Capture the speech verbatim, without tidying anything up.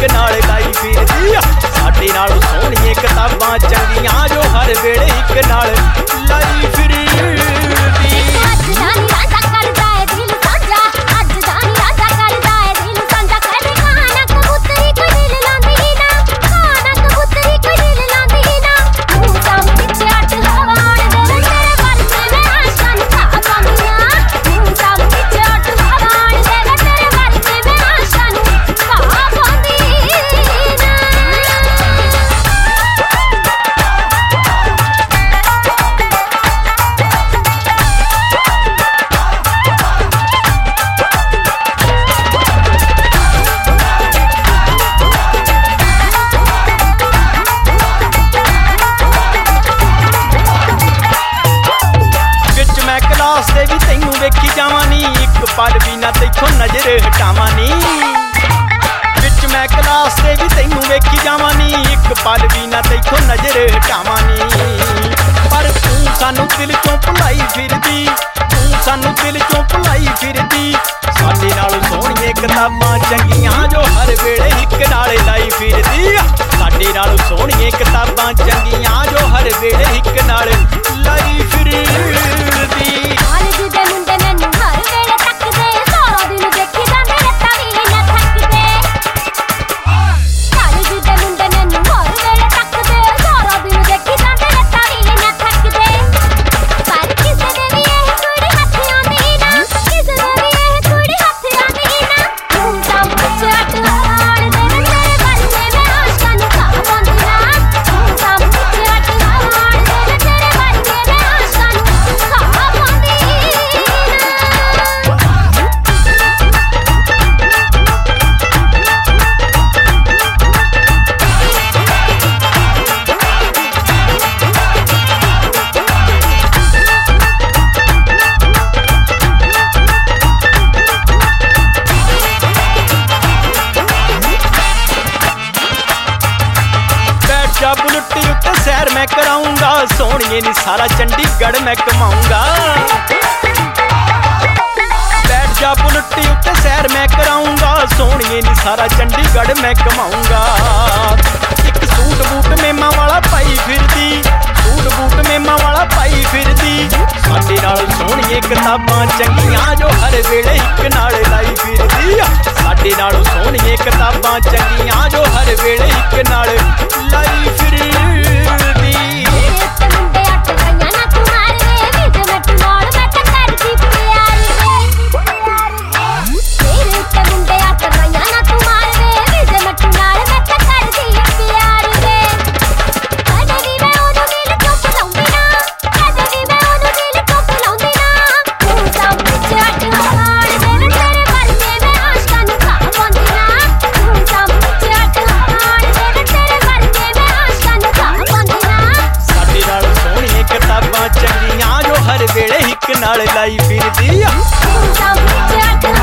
ਇੱਕ ਨਾਲ ਲਾਈ ਫਿਰਦੀ ਆ। ਸਾਡੇ ਨਾਲੋਂ ਸੋਹਣੀਆਂ ਕਿਤਾਬਾਂ ਚੰਗੀਆਂ ਜੋ ਹਰ ਵੇਲੇ ਇੱਕ ਨਾਲ ਲਾਈ ਫਿਰਦੀ। ਦੇ ਵੀ ਤੈਨੂੰ ਵੇਖੀ ਜਾਵਾਂ ਨੀ ਇੱਕ ਪਲ ਵੀ ਨਾ ਤੈਥੋਂ ਨਜ਼ਰ ਹਟਾਵਾਂ ਨੀ। ਵਿੱਚ ਮੈਂ ਕਲਾਸ ਦੇ ਵੀ ਤੈਨੂੰ ਵੇਖੀ ਜਾਵਾਂ ਨੀ ਇੱਕ ਪਲ ਵੀ ਨਾ ਤੈਥੋਂ ਨਜ਼ਰ ਹਟਾਵਾਂ ਨੀ। ਪਰ ਤੂੰ ਸਾਨੂੰ ਦਿਲ ਚੋਂ ਭੁਲਾਈ ਫਿਰਦੀ, ਤੂੰ ਸਾਨੂੰ ਦਿਲ ਚੋਂ ਭੁਲਾਈ ਫਿਰਦੀ। ਸਾਡੇ ਨਾਲੋਂ ਸੋਹਣੀਆਂ ਕਿਤਾਬਾਂ ਚੰਗੀਆਂ ਜੋ ਹਰ ਵੇਲੇ ਇੱਕ ਨਾਲ ਲਾਈ ਫਿਰਦੀ ਆ। ਸਾਡੇ ਨਾਲੋਂ ਸੋਹਣੀਆਂ ਕਿਤਾਬਾਂ ਚੰਗੀਆਂ ਜੋ ਹਰ ਵੇਲੇ ਇੱਕ ਨਾਲ ਲਾਈ ਫਿਰਦੀ। ਬੁਲਟੀ ਉੱਤੇ ਸੈਰ ਮੈਂ ਕਰਾਉਂਗਾ, ਸੋਹਣੀਏ ਨੀ ਸਾਰਾ ਚੰਡੀਗੜ੍ਹ ਮੈਂ ਘਮਾਉਂਗਾ। ਬੈਠ ਜਾ ਬੁਲਟੀ ਉੱਤੇ ਸੈਰ ਮੈਂ ਕਰਾਉਂਗਾ, ਸੋਹਣੀਏ ਨੀ ਸਾਰਾ ਚੰਡੀਗੜ੍ਹ ਮੈਂ ਘਮਾਉਂਗਾ। ਇੱਕ ਸੂਟ ਬੂਟ ਮੇਮਾਂ ਵਾਲਾ ਪਾਈ ਫਿਰਦੀ, ਸੂਟ ਬੂਟ ਮੇਮਾਂ ਵਾਲਾ ਪਾਈ ਫਿਰਦੀ। ਸਾਡੇ ਨਾਲ ਸੋਹਣੀਆਂ ਕਿਤਾਬਾਂ ਚੰਗੀਆਂ ਜੋ ਹਰ ਵੇਲੇ ਇੱਕ ਨਾਲ ਲਾਈ ਫਿਰਦੀ ਆ। ਸਾਡੇ ਨਾਲੋਂ ਸੋਹਣੀਆਂ ਕਿਤਾਬਾਂ ਚੰਗੀਆਂ ਜੋ ਹਰ ਵੇਲੇ ਇੱਕ ਨਾਲ ਲਾਈ ਫਿਰਦੀ। ਚੰਗੀਆਂ ਜੋ ਹਰ ਵੇਲੇ ਇੱਕ ਨਾਲ ਲਾਈ ਫਿਰਦੀ ਆ।